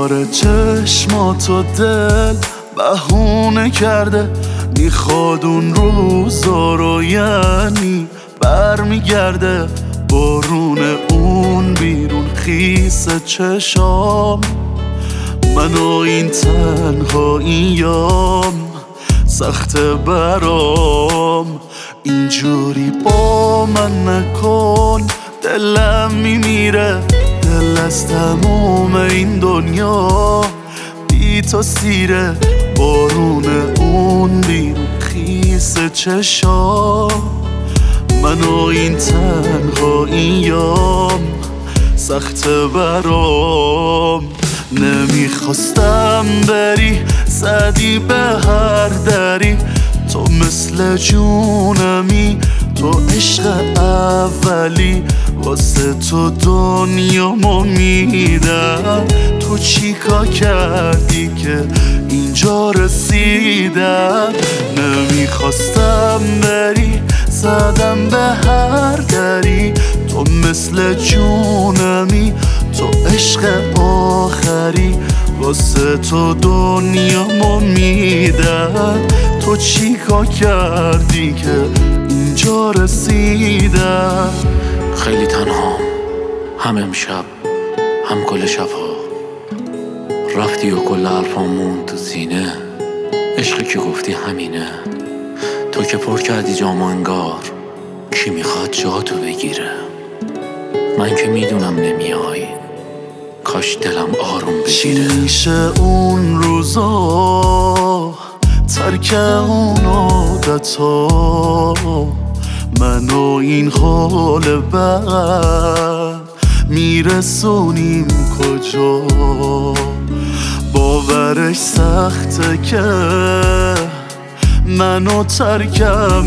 دوباره چشماتو دل بهونه کرده، میخواد اون روزا رو، یعنی برمیگرده بارون اون بیرون خیس چشام. من و این تنهاییم سخته برام، اینجوری با من نکن، دلم میمیره، دل از تموم این دنیا بی تو سیره. بارون اون بیرون خیس چشام، من و این تنهاییم سخته برام. نمیخواستم بری، زدی به هر دری، تو مثل جونمی، تو عشق اولی، واسه تو دنیامو میدم. تو چیکار کردی که اینجا رسیدم؟ نمیخواستم بری، زدم به هر دری، تو مثل جونمی، تو عشق آخری، واسه تو دنیامو میدم. تو چیکار کردی که اینجا رسیدم؟ خیلی تنهام، هم امشب هم کل شبها، رفتی و کل حرفامون تو سینه، عشقی که گفتی همینه. تو که پر کردی جامو انگار کی میخواد جاتو بگیره. من که میدونم نمیای، کاش دلم آروم بگیره. چی میشه اون روزا، ترک اون عادتا، من و این حال بد میرسونیم کجا؟ باورش سخته که منو ترکم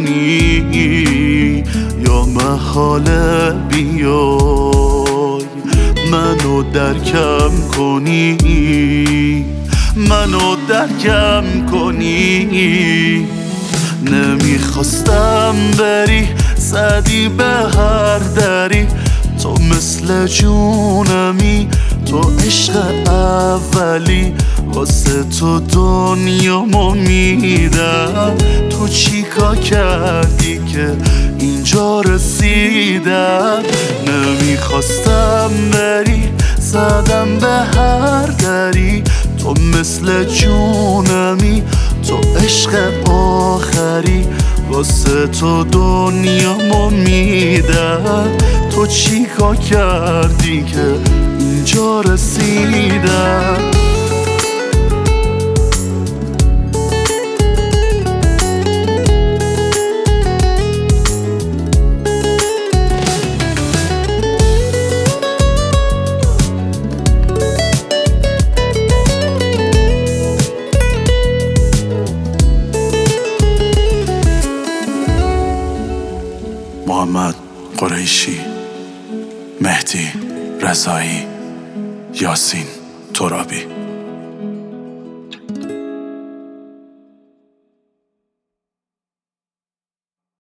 کنی، یا محاله بیای منو درکم کنی، منو درکم کنی. نمیخواستم بری، زدی به هر دری، تو مثل جونمی، تو عشق اولی، واسه تو دنیامو میدم. تو چیکار کردی که اینجا رسیدم؟ نمیخواستم بری، زدم به هر دری، تو مثل جونمی، تو عشق آخری، واسه تو دنیامو میدم. تو چیکار کردی که اینجا رسیدم؟ محمد قریشی، مهدی رضایی، یاسین ترابی.